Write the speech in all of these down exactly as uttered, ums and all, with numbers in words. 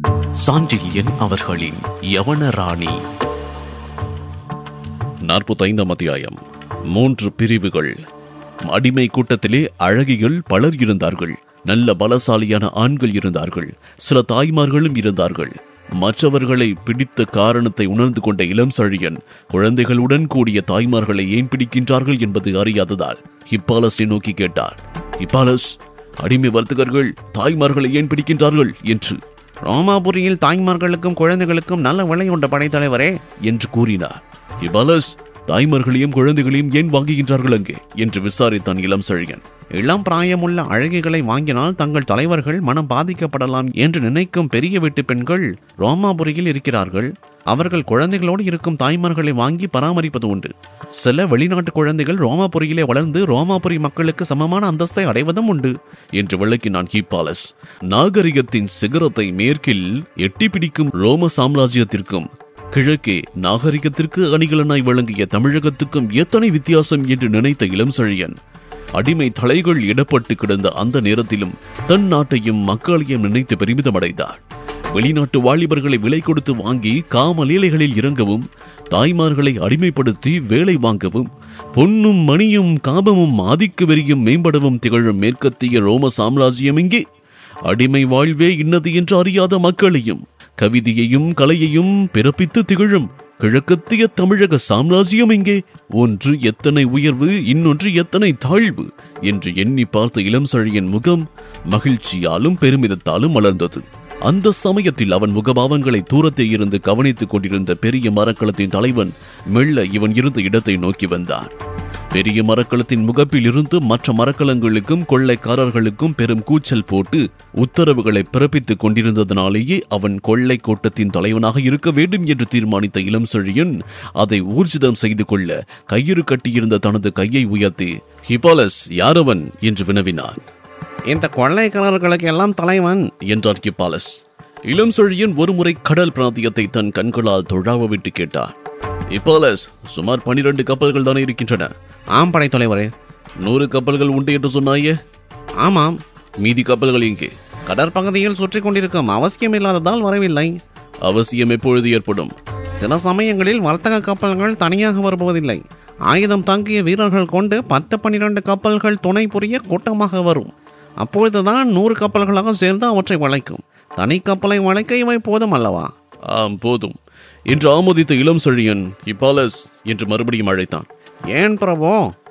சாண்டில்யன் அவர்களின் யவனராணி. நாற்பத்தைந்தாம் அத்தியாயம். மூன்று பிரிவுகள். அடிமை கூட்டத்திலே அழகிகள் பலர் இருந்தார்கள். நல்ல பலசாலியான ஆண்கள் இருந்தார்கள். சில தாய்மார்களும் இருந்தார்கள். மற்றவர்களை பிடித்த காரணத்தை உணர்ந்து கொண்ட இளம் சழியன் குழந்தைகளுடன் கூடிய தாய்மார்களை ஏன் பிடிக்கின்றார்கள் என்பது அறியாததால் ஹிப்பாலஸை நோக்கி கேட்டார். ஹிப்பாலஸ், அடிமை வர்த்தகர்கள் தாய்மார்களை ஏன் பிடிக்கின்றார்கள் என்று. ரோமாபுரியில் தாய்மார்களுக்கும் குழந்தைகளுக்கும் நல்ல விலை உண்ட படைத்தலைவரே என்று கூறினார். ஹிப்பாலஸ், தாய்மார்களையும் குழந்தைகளையும் ஏன் வாங்குகின்றார்கள் அங்கே என்று விசாரித்தான் இளம் சழியன். இளம் பிராயமுள்ள அழகிகளை வாங்கினால் தங்கள் தலைவர்கள் மனம் பாதிக்கப்படலாம் என்று நினைக்கும் பெரிய வீட்டு பெண்கள் ரோமாபுரியில் இருக்கிறார்கள். அவர்கள் குழந்தைகளோடு இருக்கும் தாய்மார்களை வாங்கி பராமரிப்பது உண்டு. சில வெளிநாட்டு குழந்தைகள் ரோமாபுரியிலே வளர்ந்து ரோமாபுரி மக்களுக்கு சமமான அந்தஸ்தை அடைவதும் உண்டு என்று விளக்கினான் ஹிப்பாலஸ். நாகரிகத்தின் சிகரத்தை மேற்கில் எட்டி பிடிக்கும் ரோம சாம்ராஜ்யத்திற்கும் கிழக்கே நாகரிகத்திற்கு அணிகலனாய் வழங்கிய தமிழகத்துக்கும் எத்தனை வித்தியாசம் என்று நினைத்த இளம் சழியன் அடிமை தலைகள் இடப்பட்டு கிடந்த அந்த நேரத்திலும் தன் நாட்டையும் மக்களையும் நினைத்து பெருமிதமடைந்தார். வெளிநாட்டு வாலிபர்களை விலை கொடுத்து வாங்கி காமலீலைகளில் இறங்கவும், தாய்மார்களை அடிமைப்படுத்தி வேலை வாங்கவும், பொன்னும் மணியும் காபமும் ஆதிக்க வெறியும் மேம்படவும் திகழும் மேற்கத்திய ரோம சாம்ராஜ்யம் இங்கே அடிமை வாழ்வே இன்னது என்று அறியாத மக்களையும் கவிதையையும் கலையையும் பிறப்பித்து திகழும் கிழக்கத்திய தமிழக சாம்ராஜ்யம் இங்கே ஒன்று எத்தனை உயர்வு, இன்னொன்று எத்தனை தாழ்வு என்று எண்ணி பார்த்த இளம் சழியன் முகம் மகிழ்ச்சியாலும் பெருமிதத்தாலும் மலர்ந்தது. அந்த சமயத்தில் அவன் முகபாவங்களை தூரத்தில் இருந்து கவனித்துக் கொண்டிருந்த பெரிய மரக்களத்தின் தலைவன் மெல்ல இவன் இருந்த இடத்தை நோக்கி வந்தான். பெரிய மரக்களத்தின் முகப்பில் இருந்து மற்ற மரக்கலங்களுக்கும் கொள்ளைக்காரர்களுக்கும் பெரும் கூச்சல் போட்டு உத்தரவுகளை பிறப்பித்துக் கொண்டிருந்ததனாலேயே அவன் கொள்ளை கூட்டத்தின் தலைவனாக இருக்க வேண்டும் என்று தீர்மானித்த இளம் செழியன் அதை ஊர்ஜிதம் செய்து கொள்ள கையிறு கட்டியிருந்த தனது கையை உயர்த்தி, ஹிப்பாலஸ், யாரவன் என்று வினவினான். இந்த கொள்ளைக்காரர்களுக்கு எல்லாம் தலைவன் என்றார் ஹிப்பாலஸ். இளம் செழியன் ஒருமுறை கடல் பிராந்தியத்தை தன் கண்களால் தொழாவ விட்டு கேட்டார். ஹிப்பாலஸ், சுமார் பனிரெண்டு கப்பல்கள் தானே இருக்கின்றன? ஆம் படைத்தலைவரே. நூறு கப்பல்கள் உண்டு என்று சொன்னாயே? ஆமாம். மீதி கப்பல்கள் இங்கே கடற்பகுதியில் சுற்றி கொண்டிருக்கும். அவசியம் இல்லாததால் வரவில்லை. அவசியம் எப்பொழுது ஏற்படும்? சில சமயங்களில் வர்த்தக கப்பல்கள் தனியாக வருவதில்லை. ஆயுதம் தாங்கிய வீரர்கள் கொண்டு பத்து பன்னிரண்டு கப்பல்கள் துணை புரிய கூட்டமாக வரும். அப்பொழுதுதான் நூறு கப்பல்களாக சேர்ந்து அவற்றை வளைக்கும். தனி கப்பலை வளைக்க இவை போதும் அல்லவா? ஆம், போதும் என்று ஆமோதித்த இளம் செழியன் ஹிப்பாலஸ் என்று மறுபடியும் அழைத்தான். ஏன் பிரபோ?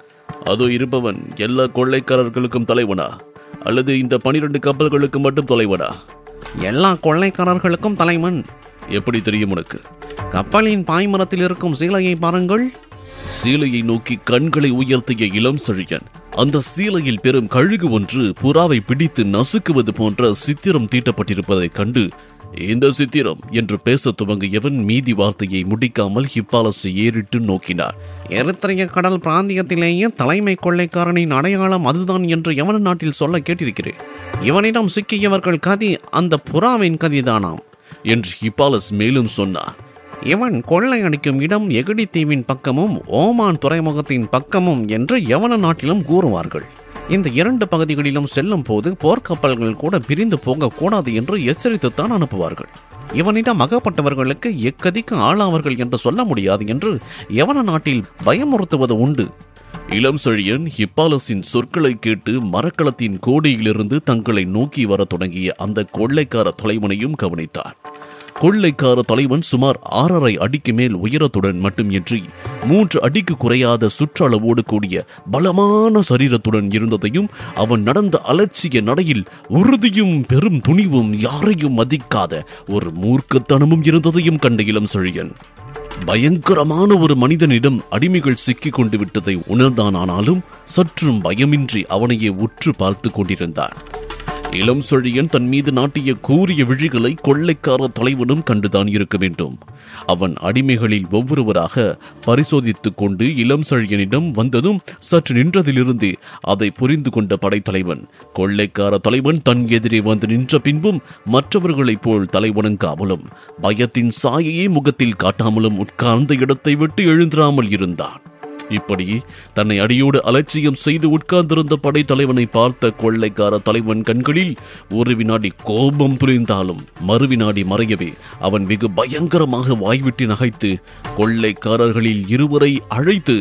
அதோ இருப்பவன் எல்லா கொள்ளைக்காரர்களுக்கும் தலைவனா அல்லது இந்த பனிரெண்டு கப்பல்களுக்கு மட்டும் தலைவனா? எல்லா கொள்ளைக்காரர்களுக்கும் தலைவன். எப்படி தெரியும் உனக்கு? கப்பலின் பாய்மரத்தில் இருக்கும் சீலையை பாருங்கள். சீலையை நோக்கி கண்களை உயர்த்திய இளம் செழியன் அந்த சீலையில் பெரும் கழுகு ஒன்று புறாவை பிடித்து நசுக்குவது போன்ற சித்திரம் தீட்டப்பட்டிருப்பதைக் கண்டு, இந்த சித்திரம் என்று பேச துவங்கியவன் மீதி வார்த்தையை முடிக்காமல் ஹிப்பாலஸை ஏறிட்டு நோக்கினார். எரித்திரிய கடல் பிராந்தியத்திலேயே தலைமை கொள்ளைக்காரனின் அடையாளம் அதுதான் என்று யவன நாட்டில் சொல்ல கேட்டிருக்கிறேன். இவனிடம் சிக்கியவர்கள் கதி அந்த புறாவின் கதிதானாம் என்று ஹிப்பாலஸ் மேலும் சொன்னார். இவன் கொள்ளை அடிக்கும் இடம் எகிடி தீவின் பக்கமும் ஓமான் துறைமுகத்தின் பக்கமும் என்று யவன நாட்டிலும் கூறுவார்கள். இந்த இரண்டு பகுதிகளிலும் செல்லும் போது போர்க்கப்பல்கள் கூட பிரிந்து போகக்கூடாது என்று எச்சரித்துத்தான் அனுப்புவார்கள். இவனிடம் அகப்பட்டவர்களுக்கு எக்கதிக்கு ஆளாவர்கள் என்று சொல்ல முடியாது என்று யவன நாட்டில் பயமுறுத்துவது உண்டு. இளம் செழியன் ஹிப்பாலஸின் சொற்களை கேட்டு மரக்களத்தின் கோடியிலிருந்து தங்களை நோக்கி வர தொடங்கிய அந்த கொள்ளைக்கார தலைவனையும் கவனித்தார். கொள்ளைக்கார தலைவன் சுமார் ஆறரை அடிக்கு மேல் உயரத்துடன் மட்டுமின்றி மூன்று அடிக்கு குறையாத சுற்றளவோடு கூடிய பலமான சரீரத்துடன் இருந்ததையும், அவன் நடந்த அலட்சிய நடையில் உறுதியும் பெரும் துணிவும் யாரையும் மதிக்காத ஒரு மூர்க்கத்தனமும் இருந்ததையும் கண்ட இளம் செழியன் பயங்கரமான ஒரு மனிதனிடம் அடிமைகள் சிக்கிக் கொண்டு விட்டதை உணர்ந்தானானாலும் சற்றும் பயமின்றி அவனையே உற்று பார்த்து கொண்டிருந்தான். இளம் செழியன் தன் மீது நாட்டிய கூரிய விழிகளை கொள்ளைக்கார தலைவனும் கண்டுதான் இருக்க வேண்டும். அவன் அடிமைகளில் ஒவ்வொருவராக பரிசோதித்துக் கொண்டு இளம் செழியனிடம் வந்ததும் சற்று நின்றதிலிருந்து அதை புரிந்து கொண்ட படைத்தலைவன் கொள்ளைக்கார தலைவன் தன் எதிரே வந்து நின்ற பின்பும் மற்றவர்களைப் போல் தலைவணங்காமலும் பயத்தின் சாயையே முகத்தில் காட்டாமலும் உட்கார்ந்த இடத்தை விட்டு எழுந்திராமல் இருந்தான். இப்படி தன்னை அடியோடு அலட்சியம் செய்து உட்கார்ந்திருந்த படைத்தலைவனை பார்த்த கொள்ளைக்கார தலைவன் கண்களில் ஒரு வினாடி கோபம் துளிர்ந்தாலும் மறு வினாடி மறையவே அவன் வெகு பயங்கரமாக வாய்விட்டு நகைத்து கொள்ளைக்காரர்களில் இருவரை அழைத்து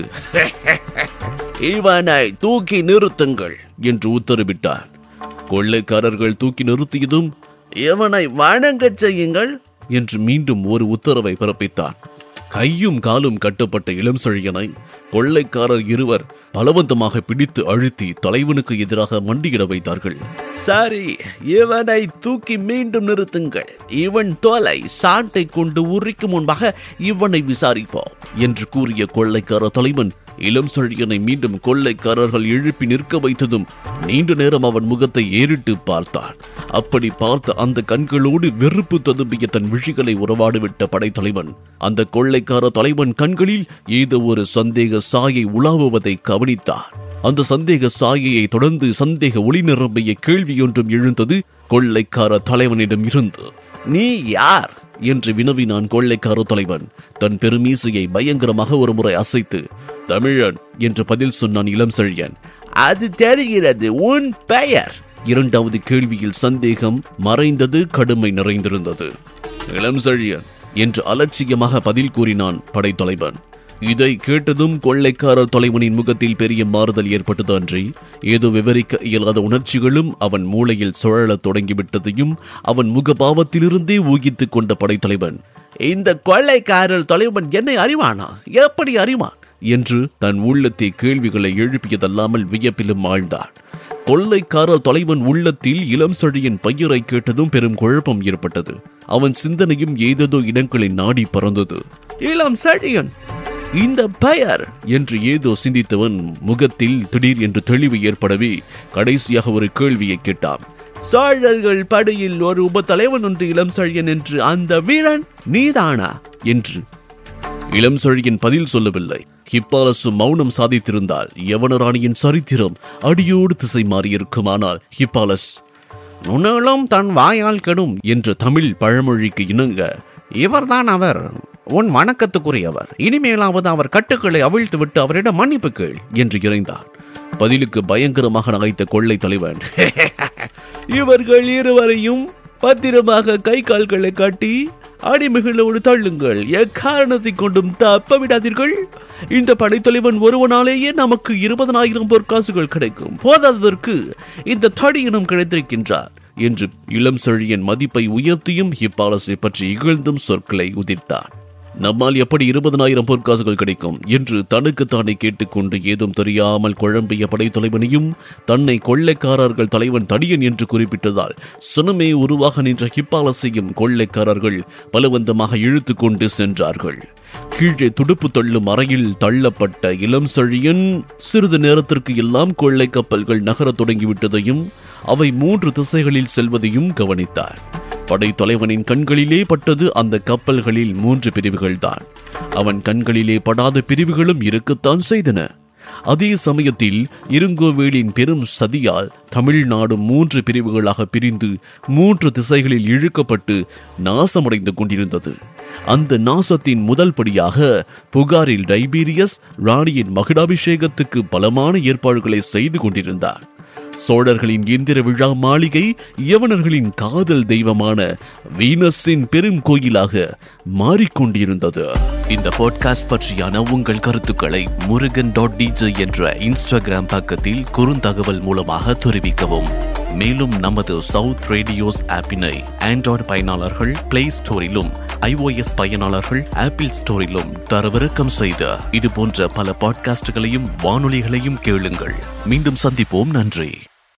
இவனை தூக்கி நிறுத்துங்கள் என்று உத்தரவிட்டார். கொள்ளைக்காரர்கள் தூக்கி நிறுத்தியதும் இவனை வணங்கச் செய்யுங்கள் என்று மீண்டும் ஒரு உத்தரவை பிறப்பித்தான். கையும் காலும் கட்டப்பட்ட இளம் செழியனை கொள்ளைக்காரர் இருவர் பலவந்தமாக பிடித்து அழுத்தி தலைவனுக்கு எதிராக மண்டியிட வைத்தார்கள். சரி, இவனை தூக்கி மீண்டும் நிறுத்துங்கள். இவன் தோலை சாட்டை கொண்டு உரிக்கும் முன்பாக இவனை விசாரிப்போம் என்று கூறிய கொள்ளைக்கார தலைவன் இளம் செழியனை மீண்டும் கொள்ளைக்காரர்கள் எழுப்பி நிற்க வைத்ததும் நீண்ட நேரம் அவன் முகத்தை ஏறிட்டு பார்த்தான். அப்படி பார்த்த அந்த கண்களோடு வெறுப்பு ததும்பிய தன் விழிகளை உறவாடிவிட்ட படைத்தலைவன் அந்த கொள்ளைக்கார தலைவன் கண்களில் ஏதோ ஒரு சந்தேக சாயை உலாவுவதை கவனித்தான். அந்த சந்தேக சாயையை தொடர்ந்து சந்தேக ஒளி நிரம்பிய கேள்வி ஒன்றும் எழுந்தது கொள்ளைக்கார தலைவனிடம் இருந்து. நீ யார் என்று வினவினான் கொள்ளைக்கார தலைவன் தன் பெருமீசையை பயங்கரமாக ஒரு முறை அசைத்து. தமிழன் என்று பதில் சொன்னான் இளம் செழியன். அது தெரிகிறது, உன் பெயர்? இரண்டாவது கேள்வியில் சந்தேகம் மறைந்தது, கடுமை நிறைந்திருந்தது. இளம் செழியன் என்று அலட்சியமாக பதில் கூறினான் படைத்தலைவன். இதை கேட்டதும் கொள்ளைக்காரர் தலைவனின் முகத்தில் பெரிய மாறுதல் ஏற்பட்டது அன்றி ஏதோ விவரிக்க இயலாத உணர்ச்சிகளும் அவன் மூளையில் சுழலத் தொடங்கிவிட்டதையும் அவன் முகபாவத்திலிருந்தே ஊகித்துக் கொண்ட படைத்தலைவன், இந்த கொள்ளைக்காரர் தலைவன் என்னை அறிவானா? எப்படி அறிவான் என்று தன் உள்ளத்தை கேள்விகளை எழுப்பியதல்லாமல் வியப்பிலும் ஆழ்ந்தான். கொள்ளைக்காரர் தலைவன் உள்ளத்தில் இளம் செழியின் பெயரை கேட்டதும் பெரும் குழப்பம் ஏற்பட்டது. அவன் சிந்தனையும் ஏதேதோ இடங்களில் நாடி பறந்தது. இளம் செழியன் இந்த பெயர் என்று ஏதோ சிந்தித்தவன் முகத்தில் திடீர் என்று தெளிவு ஏற்படவே கடைசியாக ஒரு கேள்வியை கேட்டான். சோழர்கள் படையில் ஒரு உப தலைவன் ஒன்று இளம் செழியன் என்று அந்த வீரன் நீதானா என்று. இளம் செழியன் பதில் சொல்லவில்லை. ஹிப்பாலசு மௌனம் சாதித்திருந்தால் யவனராணியின் சரித்திரம் அடியோடு திசை மாறியிருக்குமானால் ஹிப்பாலஸ் நுணலும் தன் வாயால் கெடும் என்ற தமிழ் பழமொழிக்கு இணங்க இவர்தான் அவர், உன் வணக்கத்துக்குரியவர். இனிமேலாவது அவர் கட்டுக்களை அவிழ்த்து விட்டு அவரிடம் மன்னிப்பு கேள் என்று இறைந்தான். பதிலுக்கு பயங்கரமாக நகைத்த கொள்ளை தலைவன், இவர்கள் இருவரையும் பத்திரமாக கை கால்களை காட்டி அடிமைகளோடு தள்ளுங்கள். எக்காரணத்தை கொண்டும் தப்ப விடாதீர்கள். இந்த படைத்தலைவன் ஒருவனாலேயே நமக்கு இருபதனாயிரம் பொற்காசுகள் கிடைக்கும். போதாததற்கு இந்த தடியினம் கிடைத்திருக்கின்றார் என்று இளம் செழியன் மதிப்பை உயர்த்தியும் ஹிப்பாலஸை பற்றி இகழ்ந்தும் சொற்களை உதிர்த்தான். நம்மால் எப்படி இருபதனாயிரம் பொற்காசுகள் கிடைக்கும் என்று தனக்குத்தானே கேட்டுக்கொண்டு ஏதும் தெரியாமல் குழம்பிய படைத்தலைவனையும் தன்னை கொள்ளைக்காரர்கள் தலைவன் தடியன் என்று குறிப்பிட்டதால் சுனமே உருவாக நின்ற ஹிப்பாலஸையும் கொள்ளைக்காரர்கள் பலவந்தமாக இழுத்து கொண்டு சென்றார்கள். கீழே துடுப்பு தள்ளும் அறையில் தள்ளப்பட்ட இளம் செழியன் சிறிது நேரத்திற்கு எல்லாம் கொள்ளை கப்பல்கள் நகரத் தொடங்கிவிட்டதையும் அவை மூன்று திசைகளில் செல்வதையும் கவனித்தார். படைத்தலைவனின் கண்களிலே பட்டது அந்த கப்பல்களில் மூன்று பிரிவுகள் தான். அவன் கண்களிலே படாத பிரிவுகளும் இருக்கத்தான் செய்தன. அதே சமயத்தில் இருங்கோவேலின் பெரும் சதியால் தமிழ்நாடு மூன்று பிரிவுகளாக பிரிந்து மூன்று திசைகளில் இழுக்கப்பட்டு நாசமடைந்து கொண்டிருந்தது. அந்த நாசத்தின் முதல் படியாக புகாரில் டைபீரியஸ் ராணியின் மகுடாபிஷேகத்துக்கு பலமான ஏற்பாடுகளை செய்து கொண்டிருந்தார். சோழர்களின் இந்திர விழா மாளிகை யவனர்களின் காதல் தெய்வமான வீனஸின் பெரும் கோயிலாக மாறிக்கொண்டிருந்தது. இந்த பாட்காஸ்ட் பற்றியான உங்கள் கருத்துக்களை முருகன் டாட் டிஜே என்ற இன்ஸ்டாகிராம் பக்கத்தில் குறுந்தகவல் மூலமாக தெரிவிக்கவும். மேலும் நமது சவுத் ரேடியோஸ் ஆப்பினை ஆண்ட்ராய்டு பயனாளர்கள் பிளே ஸ்டோரிலும் ஐஓஎஸ் பயனாளர்கள் ஆப்பிள் ஸ்டோரிலும் தரவிறக்கம் செய்த இது போன்ற பல பாட்காஸ்டுகளையும் வானொலிகளையும் கேளுங்கள். மீண்டும் சந்திப்போம். நன்றி.